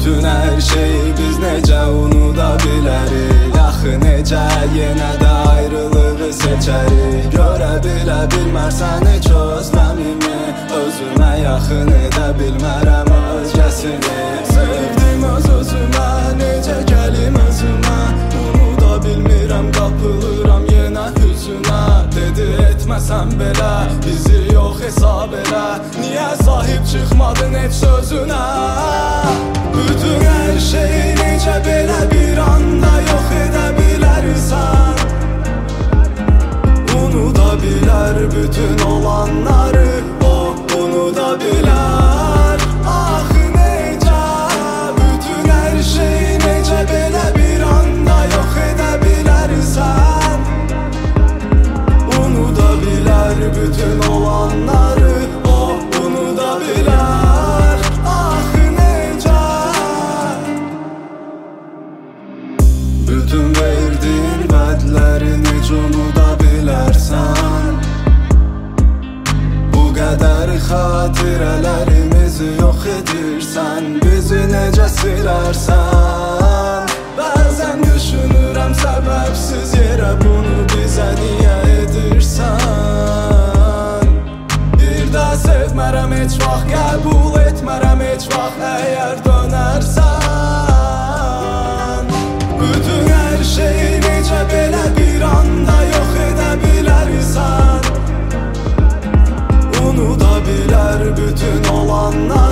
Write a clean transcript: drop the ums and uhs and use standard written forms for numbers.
Bütün hər şeyi biz necə unuda bilərik? Axı necə yenə də ayrılığı seçərik? Görə bilə bilmərsən heç özləmimi, özümə yaxın edə bilmərəm özgəsini. Sevdim öz-özümə, necə gəlim özümə, unuda bilmirəm, qapılıram yenə hüzünə. Dedi etməsən belə, bizi yox hesab elə, niyə sahib çıxmadın heç sözünə? Bütün hər şeyi necə belə bir anda yox edə bilərsən? Unuda bilər bütün olanları, o unuda bilər. Axı necə? Bütün hər şeyi necə belə bir anda yox edə bilərsən? Unuda bilər bütün olanları, o unuda bilər. Axı necə? Bütün verdiyin vədləri necə unuda bilərsən? Bu qədər xatirələrimizi yox edirsən, bizi necə silərsən? Bəzən düşünürəm səbəbsiz yerə bunu bizə niyə edirsən? Bir də sevmərəm heç vaxt, qəbul etmərəm heç vaxt əgər dönərsən. Bütün hər şeyi necə belə bir anda yox edə bilərsən? Unuda bilər bütün olanlar.